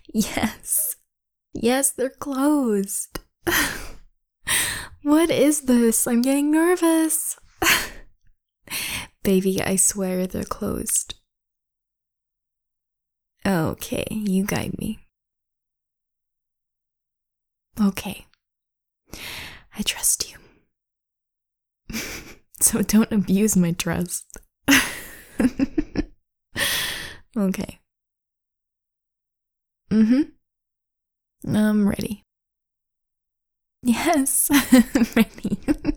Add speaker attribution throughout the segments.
Speaker 1: Yes. Yes, they're closed. What is this? I'm getting nervous. Baby, I swear they're closed. Okay, you guide me. Okay. I trust you. So don't abuse my trust. Okay. I'm ready. Yes, I'm ready.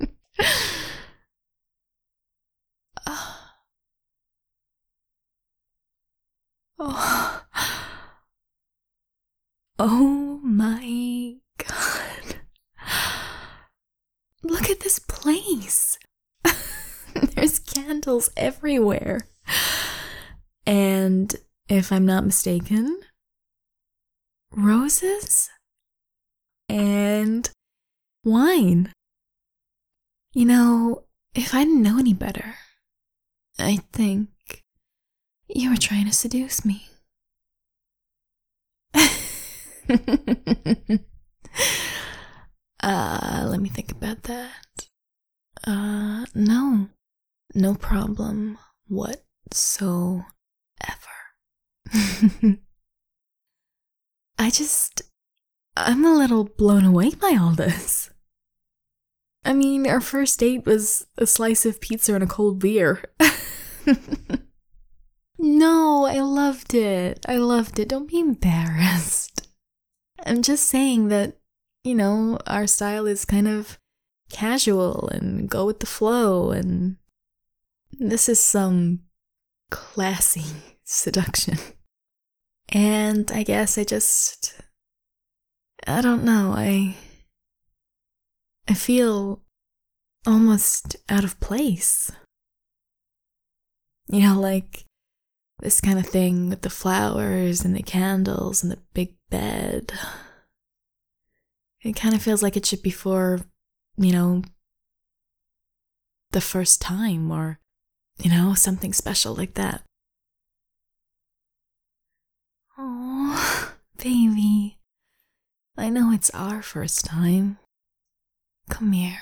Speaker 1: Oh. Oh my god. Look at this place. There's candles everywhere. And if I'm not mistaken, roses and wine. You know, if I didn't know any better, I think you were trying to seduce me. Let me think about that. No problem whatsoever. I'm a little blown away by all this. I mean, our first date was a slice of pizza and a cold beer. No, I loved it. Don't be embarrassed. I'm just saying that, our style is kind of casual and go with the flow, and this is some classy seduction. And I guess I don't know, I feel almost out of place. Like this kind of thing with the flowers and the candles and the big bed. It kind of feels like it should be for, the first time or, something special like that. Oh, baby. I know it's our first time. Come here.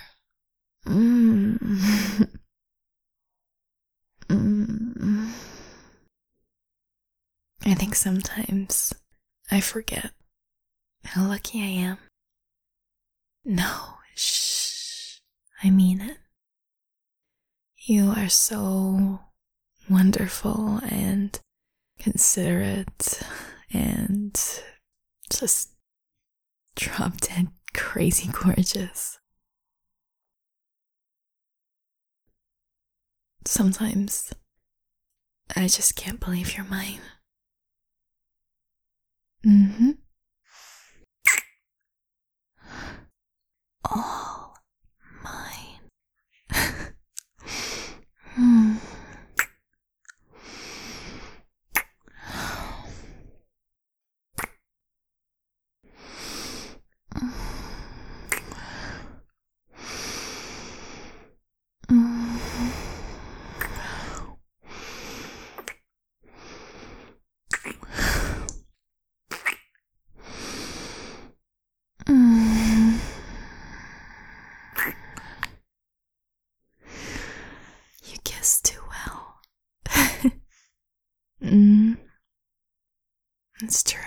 Speaker 1: I think sometimes I forget how lucky I am. No, shh. I mean it. You are so wonderful and considerate and just drop dead crazy gorgeous. Sometimes I just can't believe you're mine. All mine. You kiss too well. It's true.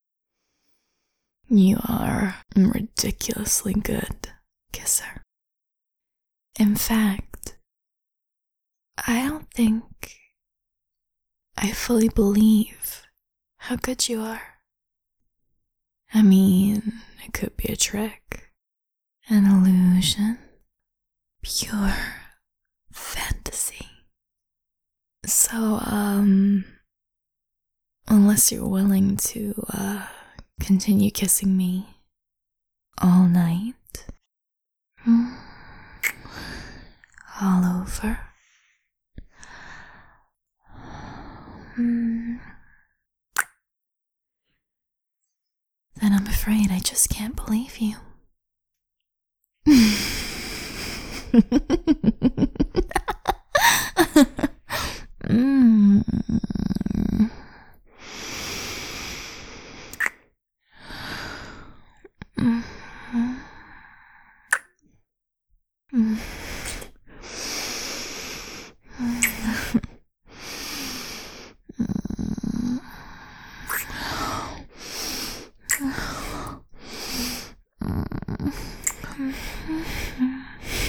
Speaker 1: You are a ridiculously good kisser. In fact, I don't think I fully believe how good you are. I mean, it could be a trick, an illusion, pure fantasy. So, unless you're willing to, continue kissing me all night, all over, then I'm afraid I just can't believe you.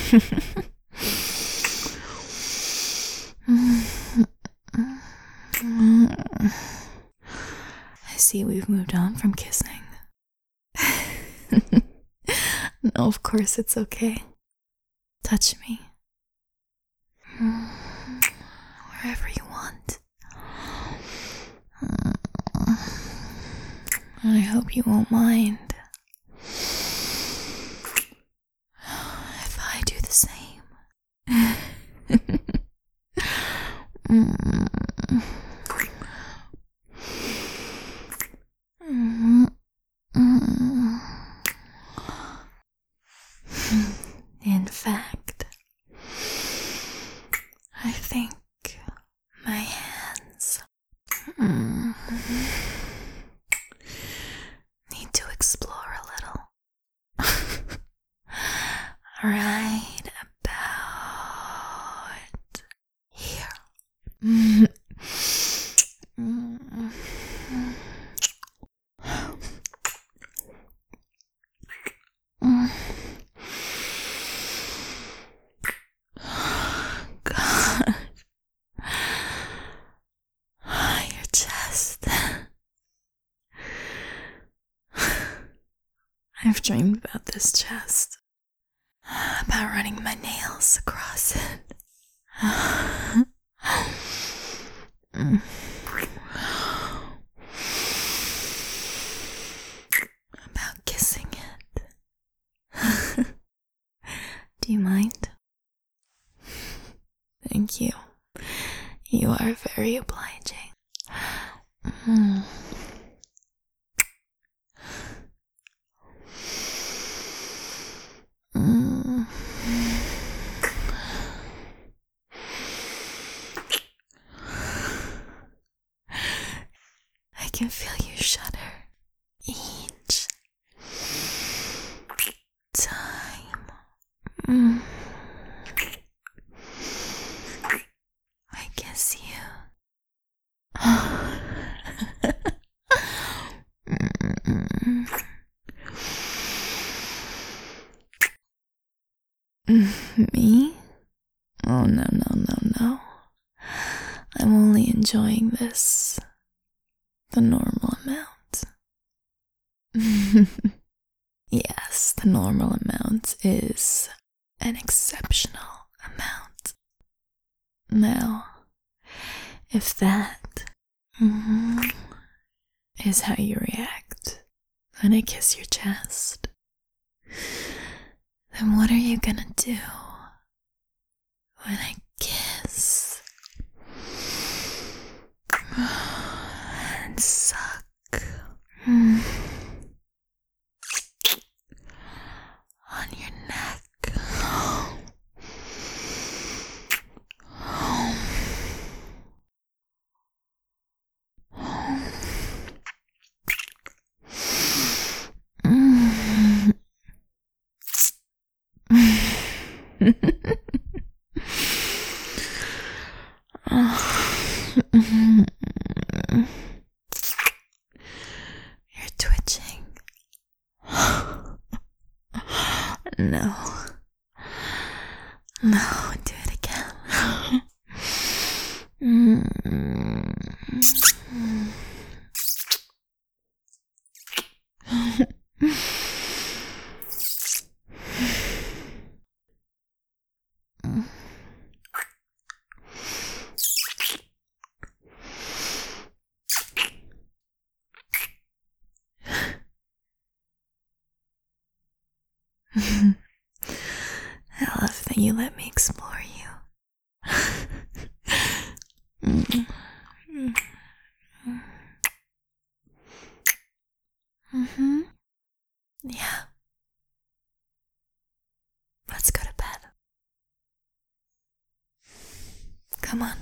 Speaker 1: I see we've moved on from kissing. No, of course it's okay. Touch me. Wherever you want. I hope you won't mind if I do the same. In fact, I think my hands need to explore a little. Right about here. God. Your chest. I've dreamed about this chest. About running my nails across it. About kissing it. Do you mind? Thank you. You are very obliging. I can feel you shudder each time. I kiss you. Me? Oh, no. I'm only enjoying this the normal amount. Yes, the normal amount is an exceptional amount. Now, if that is how you react when I kiss your chest, then what are you gonna do when I kiss and suck on your neck? You're twitching. No, do it again. I love that you let me explore you. Yeah. Let's go to bed. Come on.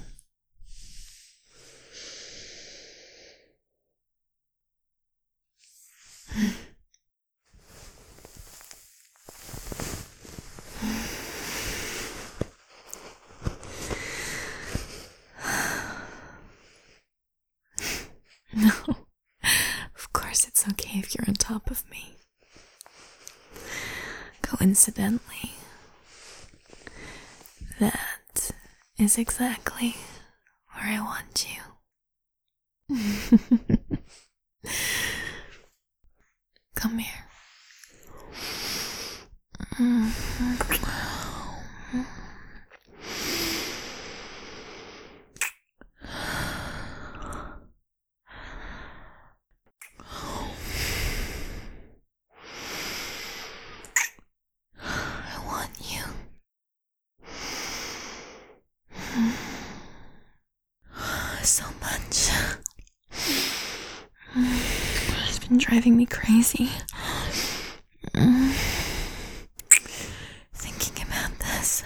Speaker 1: No, of course it's okay if you're on top of me. Coincidentally, That is exactly where I want you. Come here. I want you. So much. It's been driving me crazy. Thinking about this.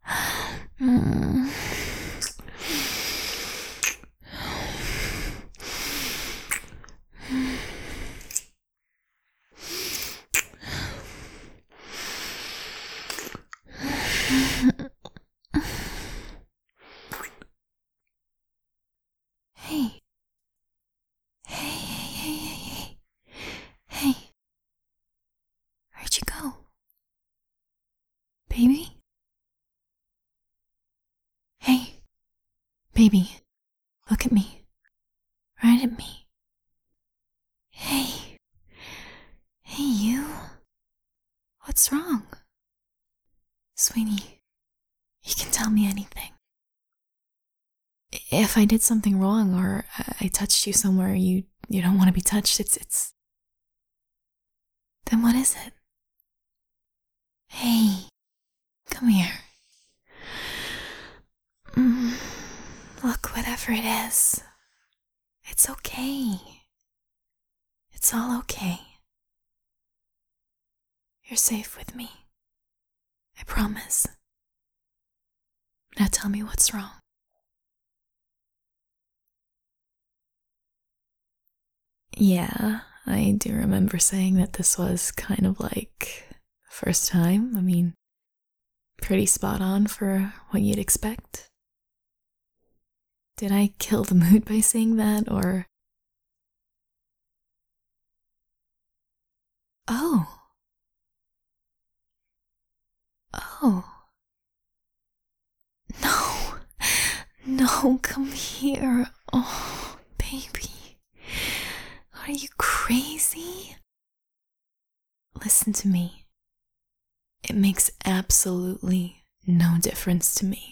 Speaker 1: Hey. Hey. Where'd you go? Baby? Hey. Baby. Look at me. Right at me. Hey. Hey, you. What's wrong? Sweetie, you can tell me anything. If I did something wrong or I touched you somewhere you don't want to be touched, it's... Then what is it? Hey, come here. Look, whatever it is, it's okay. It's all okay. You're safe with me. I promise. Now tell me what's wrong. Yeah, I do remember saying that this was kind of like the first time. I mean, pretty spot on for what you'd expect. Did I kill the mood by saying that, or... Oh. No, come here. Oh, baby. Are you crazy? Listen to me. It makes absolutely no difference to me.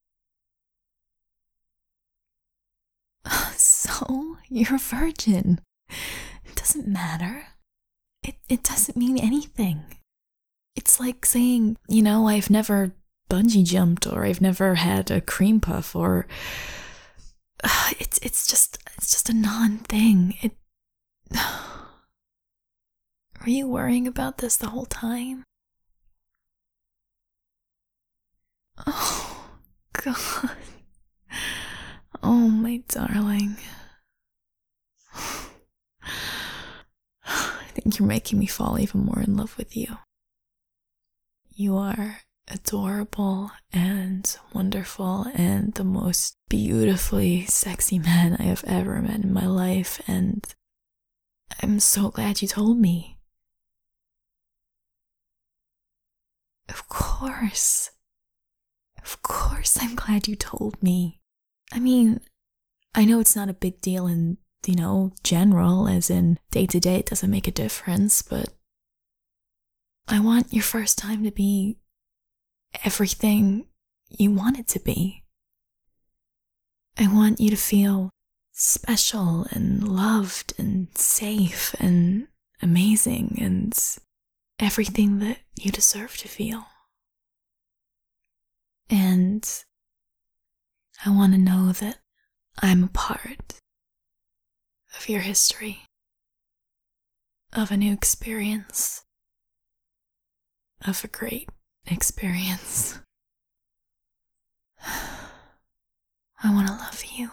Speaker 1: So, you're a virgin. It doesn't matter. It doesn't mean anything. It's like saying, I've never bungee jumped, or I've never had a cream puff, or it's just a non-thing. Were you worrying about this the whole time? Oh, God. Oh, my darling. I think you're making me fall even more in love with you. You are adorable and wonderful and the most beautifully sexy man I have ever met in my life, and I'm so glad you told me. Of course I'm glad you told me. I mean, I know it's not a big deal in, general, as in day to day it doesn't make a difference, but I want your first time to be everything you want it to be. I want you to feel special and loved and safe and amazing and everything that you deserve to feel. And I want to know that I'm a part of your history, of a new experience, of a great experience. I want to love you.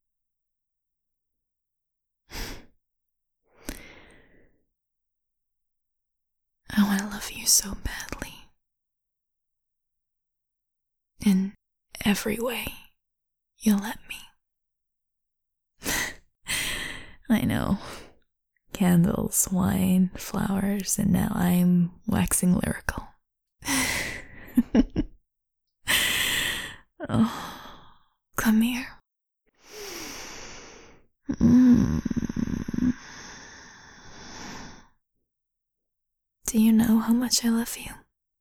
Speaker 1: I want to love you so badly. In every way you'll let me. I know. Candles, wine, flowers, and now I'm waxing lyrical. Oh, come here. Mm. Do you know how much I love you?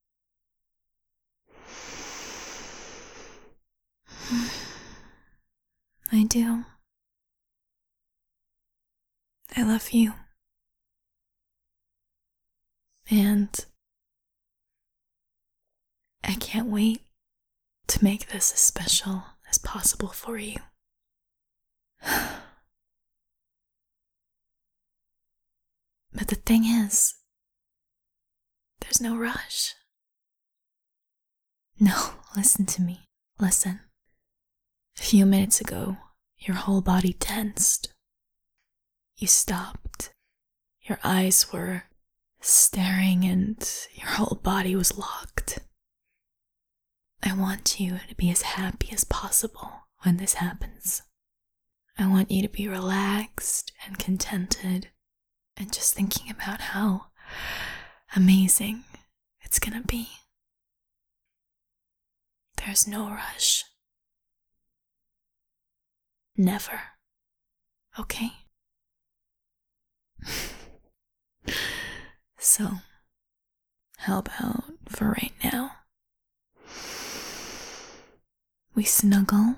Speaker 1: I do. I love you. And I can't wait to make this as special as possible for you. But the thing is, there's no rush. No, listen to me. Listen. A few minutes ago, your whole body tensed. You stopped. Your eyes were staring and your whole body was locked. I want you to be as happy as possible when this happens. I want you to be relaxed and contented and just thinking about how amazing it's gonna be. There's no rush. Never. Okay? So, how about for right now? We snuggle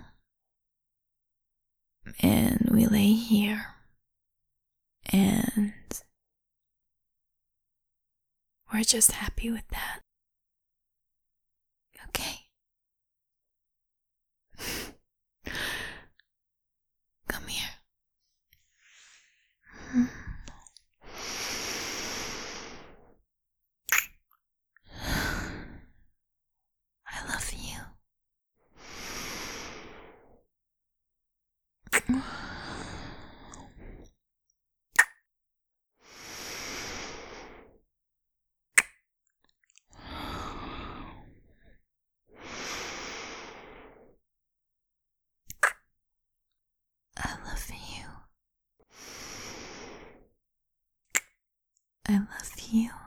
Speaker 1: and we lay here and we're just happy with that. Okay. Come here. I love you. I love you. I love you.